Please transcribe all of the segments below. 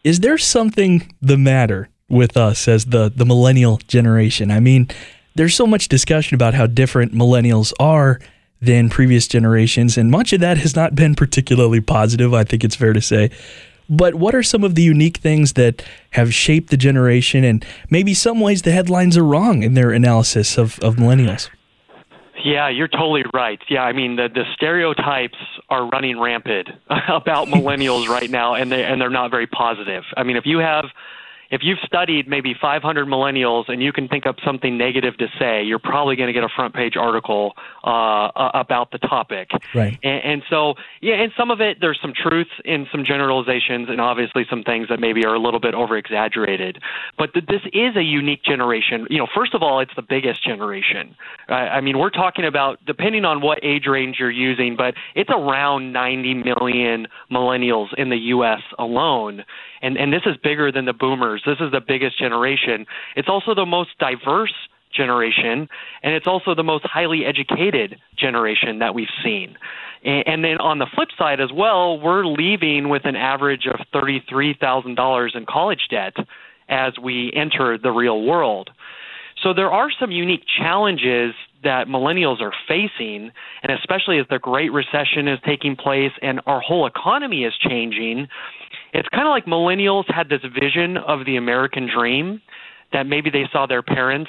Is there something the matter with us as the millennial generation? I mean, there's so much discussion about how different millennials are than previous generations, and much of that has not been particularly positive, I think it's fair to say. But what are some of the unique things that have shaped the generation, and maybe some ways the headlines are wrong in their analysis of millennials? Yeah, you're totally right. Yeah, I mean, the stereotypes are running rampant about millennials right now, and they're not very positive. I mean, if you've studied maybe 500 millennials and you can think up something negative to say, you're probably going to get a front page article about the topic. Right. And so, yeah, and some of it, there's some truth in some generalizations and obviously some things that maybe are a little bit over exaggerated. But this is a unique generation. First of all, it's the biggest generation. I mean, we're talking about, depending on what age range you're using, but it's around 90 million millennials in the U.S. alone. And this is bigger than the boomers. This is the biggest generation. It's also the most diverse generation, and it's also the most highly educated generation that we've seen. And then on the flip side as well, we're leaving with an average of $33,000 in college debt as we enter the real world. So there are some unique challenges that millennials are facing, and especially as the Great Recession is taking place and our whole economy is changing. It's kind of like millennials had this vision of the American dream that maybe they saw their parents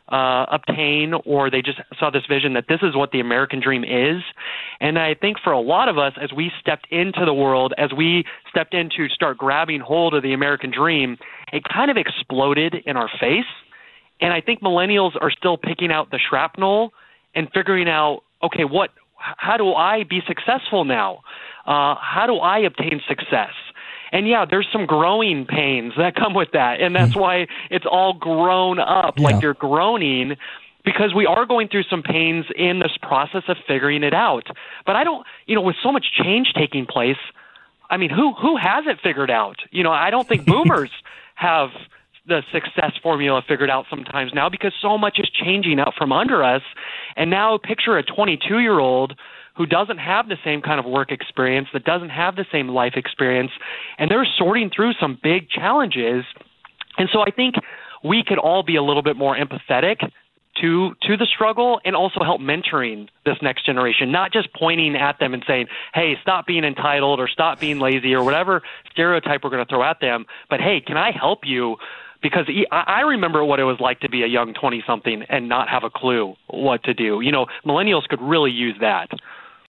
obtain, or they just saw this vision that this is what the American dream is. And I think for a lot of us, as we stepped into the world, as we stepped in to start grabbing hold of the American dream, it kind of exploded in our face. And I think millennials are still picking out the shrapnel and figuring out, okay, how do I be successful now? How do I obtain success? And yeah, there's some growing pains that come with that. And that's why it's all grown up, like you're groaning, because we are going through some pains in this process of figuring it out. But I don't, with so much change taking place, I mean, who has it figured out? I don't think boomers have the success formula figured out sometimes now, because so much is changing out from under us. And now picture a 22-year-old who doesn't have the same kind of work experience, that doesn't have the same life experience, and they're sorting through some big challenges. And so I think we could all be a little bit more empathetic to the struggle, and also help mentoring this next generation, not just pointing at them and saying, hey, stop being entitled or stop being lazy or whatever stereotype we're going to throw at them. But hey, can I help you? Because I remember what it was like to be a young 20-something and not have a clue what to do. Millennials could really use that.